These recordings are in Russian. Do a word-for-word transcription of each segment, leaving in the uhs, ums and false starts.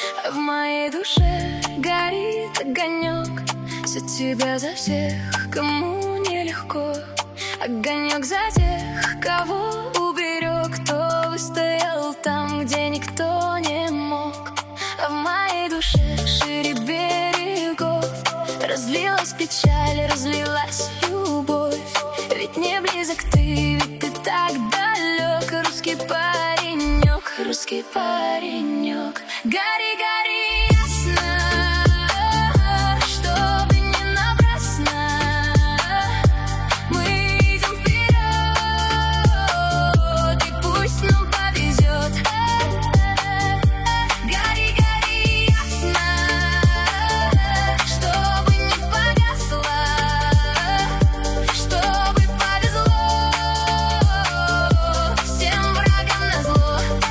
В моей душе горит огонек, за тебя, за всех, кому нелегко. Огонек за тех, кого уберег, кто выстоял там, где никто не мог. А в моей душе шире берегов разлилась печаль, разлилась любовь. Ведь не близок ты, ведь ты так далек. Русский паренек, русский паренек. Гори, гори ясно, чтобы не напрасно. Мы идем вперед, и пусть нам повезет. Гори, гори ясно, чтобы не погасло, чтобы повезло всем врагам назло.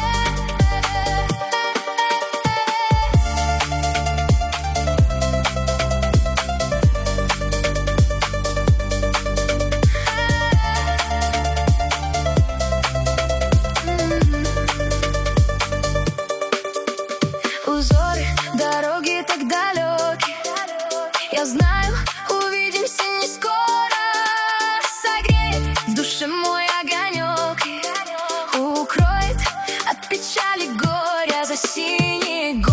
Узоры, дороги так далеки, я знаю, увидимся не скоро. Согреет в душе мой огонек и укроет от печали горя за синей горы.